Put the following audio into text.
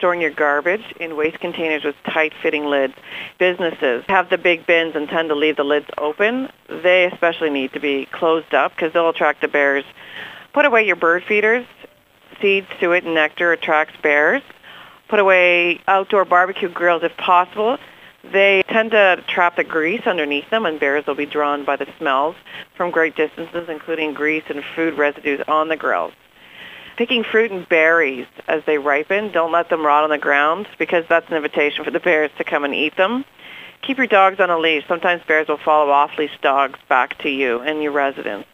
storing your garbage in waste containers with tight-fitting lids. Businesses have the big bins and tend to leave the lids open. They especially need to be closed up because they'll attract the bears. Put away your bird feeders. Seeds, suet, and nectar attracts bears. Put away outdoor barbecue grills if possible. They tend to trap the grease underneath them, and bears will be drawn by the smells from great distances, including grease and food residues on the grills. Picking fruit and berries as they ripen. Don't let them rot on the ground because that's an invitation for the bears to come and eat them. Keep your dogs on a leash. Sometimes bears will follow off-leash dogs back to you and your residence.